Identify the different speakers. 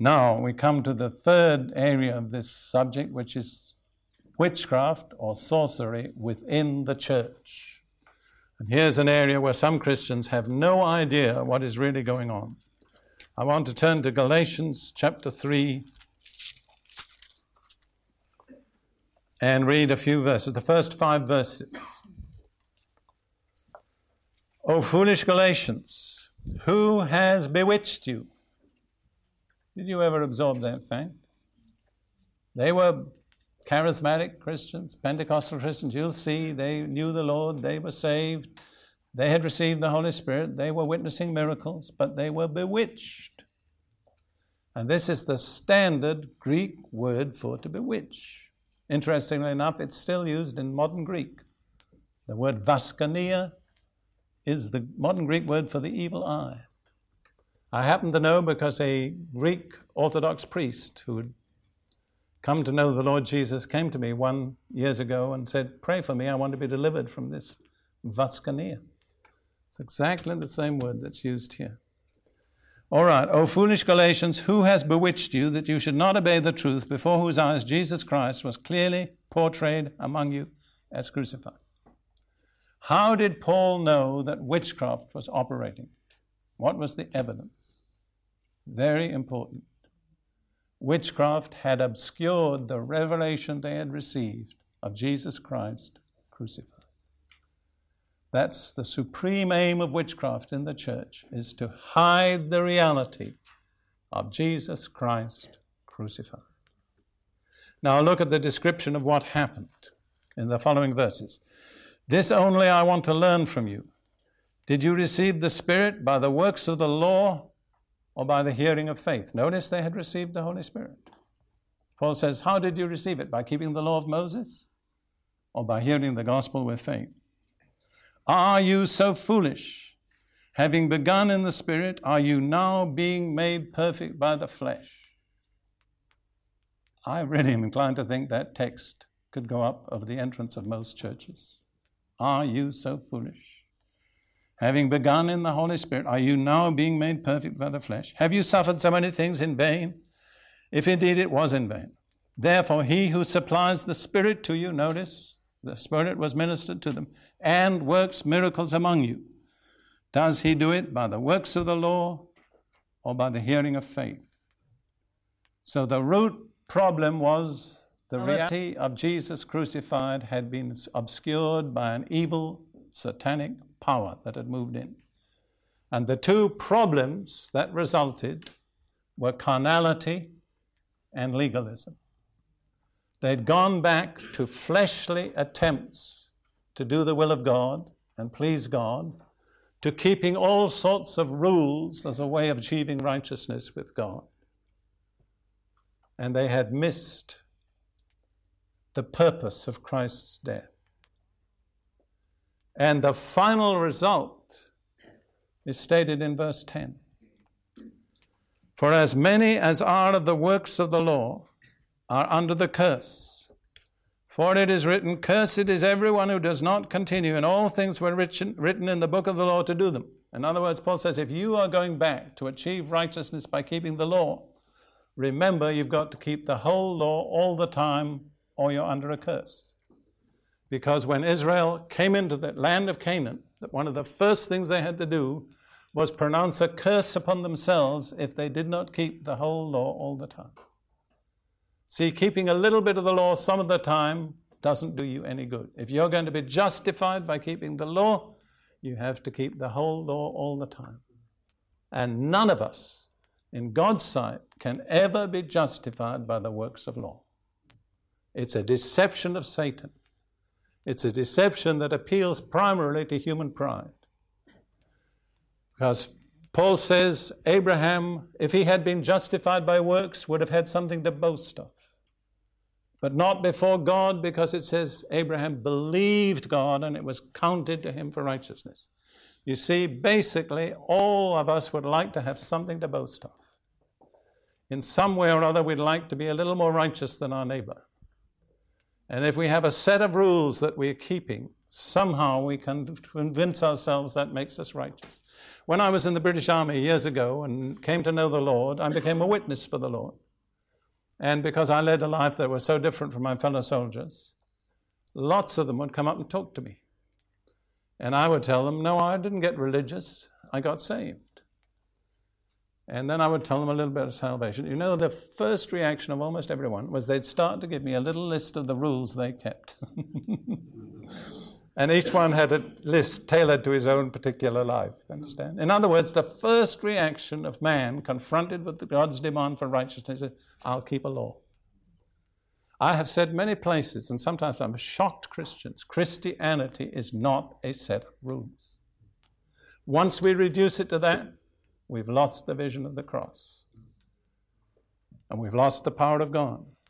Speaker 1: Now we come to the third area of this subject, which is witchcraft or sorcery within the church. And here's an area where some Christians have no idea what is really going on. I want to turn to Galatians chapter 3 and read a few verses, the first 5 verses. O foolish Galatians, who has bewitched you? Did you ever absorb that fact? They were charismatic Christians, Pentecostal Christians. You'll see they knew the Lord, they were saved, they had received the Holy Spirit, they were witnessing miracles, but they were bewitched. And this is the standard Greek word for to bewitch. Interestingly enough, it's still used in modern Greek. The word vaskania is the modern Greek word for the evil eye. I happen to know because a Greek Orthodox priest who had come to know the Lord Jesus came to me years ago and said, pray for me, I want to be delivered from this vaskania. It's exactly the same word that's used here. All right, O foolish Galatians, who has bewitched you that you should not obey the truth, before whose eyes Jesus Christ was clearly portrayed among you as crucified? How did Paul know that witchcraft was operating? What was the evidence? Very important. Witchcraft had obscured the revelation they had received of Jesus Christ crucified. That's the supreme aim of witchcraft in the church, is to hide the reality of Jesus Christ crucified. Now look at the description of what happened in the following verses. This only I want to learn from you. Did you receive the Spirit by the works of the law or by the hearing of faith? Notice they had received the Holy Spirit. Paul says, how did you receive it? By keeping the law of Moses or by hearing the gospel with faith? Are you so foolish? Having begun in the Spirit, are you now being made perfect by the flesh? I really am inclined to think that text could go up over the entrance of most churches. Are you so foolish? Having begun in the Holy Spirit, are you now being made perfect by the flesh? Have you suffered so many things in vain? If indeed it was in vain. Therefore, he who supplies the Spirit to you, notice, the Spirit was ministered to them, and works miracles among you. Does he do it by the works of the law or by the hearing of faith? So the root problem was the reality of Jesus crucified had been obscured by an evil satanic power that had moved in. And the two problems that resulted were carnality and legalism. They'd gone back to fleshly attempts to do the will of God and please God, to keeping all sorts of rules as a way of achieving righteousness with God. And they had missed the purpose of Christ's death. And the final result is stated in verse 10. For as many as are of the works of the law are under the curse. For it is written, cursed is everyone who does not continue in all things were written in the book of the law to do them. In other words, Paul says, if you are going back to achieve righteousness by keeping the law, remember you've got to keep the whole law all the time or you're under a curse. Because when Israel came into the land of Canaan, one of the first things they had to do was pronounce a curse upon themselves if they did not keep the whole law all the time. See, keeping a little bit of the law some of the time doesn't do you any good. If you're going to be justified by keeping the law, you have to keep the whole law all the time. And none of us, in God's sight, can ever be justified by the works of law. It's a deception of Satan. It's a deception that appeals primarily to human pride. Because Paul says Abraham, if he had been justified by works, would have had something to boast of. But not before God, because it says Abraham believed God and it was counted to him for righteousness. You see, basically, all of us would like to have something to boast of. In some way or other, we'd like to be a little more righteous than our neighbor. And if we have a set of rules that we're keeping, Somehow we can convince ourselves that makes us righteous. When I was in the British Army years ago and came to know the Lord, I became a witness for the Lord. And because I led a life that was so different from my fellow soldiers, lots of them would come up and talk to me. And I would tell them, no, I didn't get religious. I got saved. And then I would tell them a little bit of salvation. You know, the first reaction of almost everyone was they'd start to give me a little list of the rules they kept. And each one had a list tailored to his own particular life, understand? In other words, the first reaction of man confronted with God's demand for righteousness is, I'll keep a law. I have said many places, and sometimes I'm shocked Christians, Christianity is not a set of rules. Once we reduce it to that, we've lost the vision of the cross. And we've lost the power of God.